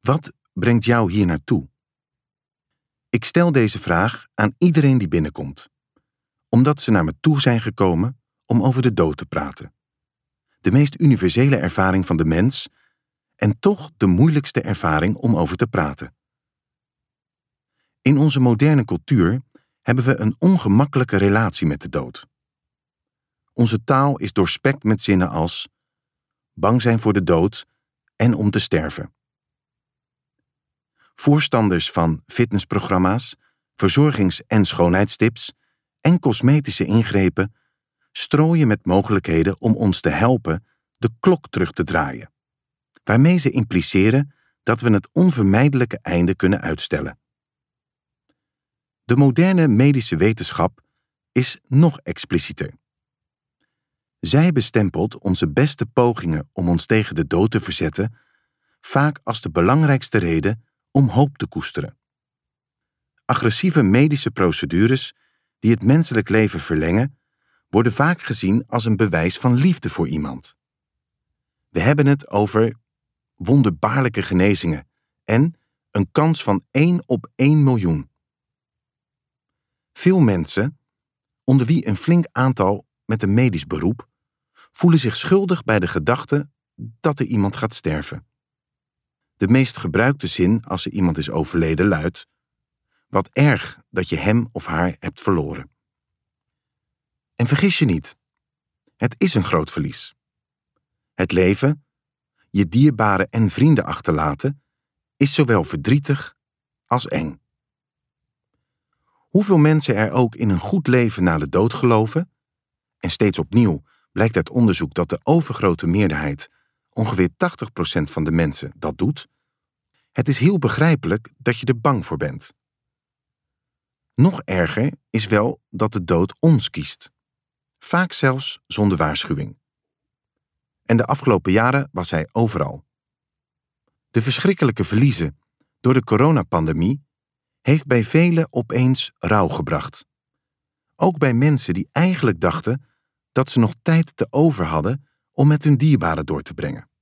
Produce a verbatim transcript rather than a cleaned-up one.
Wat brengt jou hier naartoe? Ik stel deze vraag aan iedereen die binnenkomt, omdat ze naar me toe zijn gekomen om over de dood te praten. De meest universele ervaring van de mens en toch de moeilijkste ervaring om over te praten. In onze moderne cultuur hebben we een ongemakkelijke relatie met de dood. Onze taal is doorspekt met zinnen als bang zijn voor de dood en om te sterven. Voorstanders van fitnessprogramma's, verzorgings- en schoonheidstips en cosmetische ingrepen strooien met mogelijkheden om ons te helpen de klok terug te draaien, waarmee ze impliceren dat we het onvermijdelijke einde kunnen uitstellen. De moderne medische wetenschap is nog explicieter. Zij bestempelt onze beste pogingen om ons tegen de dood te verzetten vaak als de belangrijkste reden om hoop te koesteren. Agressieve medische procedures die het menselijk leven verlengen, worden vaak gezien als een bewijs van liefde voor iemand. We hebben het over wonderbaarlijke genezingen en een kans van één op één miljoen. Veel mensen, onder wie een flink aantal met een medisch beroep, voelen zich schuldig bij de gedachte dat er iemand gaat sterven. De meest gebruikte zin als er iemand is overleden luidt: wat erg dat je hem of haar hebt verloren. En vergis je niet, het is een groot verlies. Het leven, je dierbaren en vrienden achterlaten, is zowel verdrietig als eng. Hoeveel mensen er ook in een goed leven na de dood geloven, en steeds opnieuw blijkt uit onderzoek dat de overgrote meerderheid, ongeveer tachtig procent van de mensen, dat doet, het is heel begrijpelijk dat je er bang voor bent. Nog erger is wel dat de dood ons kiest. Vaak zelfs zonder waarschuwing. En de afgelopen jaren was hij overal. De verschrikkelijke verliezen door de coronapandemie heeft bij velen opeens rouw gebracht. Ook bij mensen die eigenlijk dachten dat ze nog tijd te over hadden om met hun dierbaren door te brengen.